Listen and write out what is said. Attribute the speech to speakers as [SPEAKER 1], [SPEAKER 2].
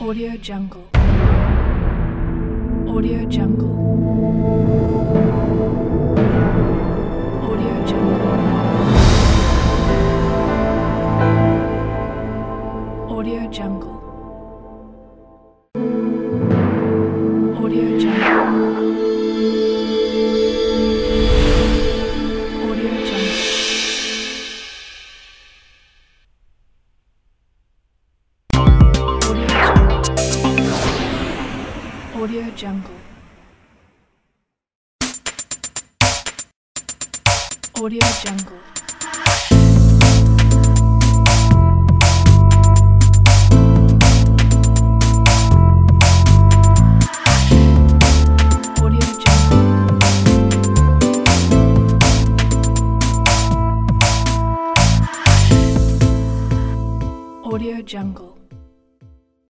[SPEAKER 1] Audio Jungle. Audio Jungle. Audio Jungle. Audio Jungle. Audio Jungle. Audio Jungle. Audio Jungle. Audio Jungle. Audio Jungle. Audio Jungle.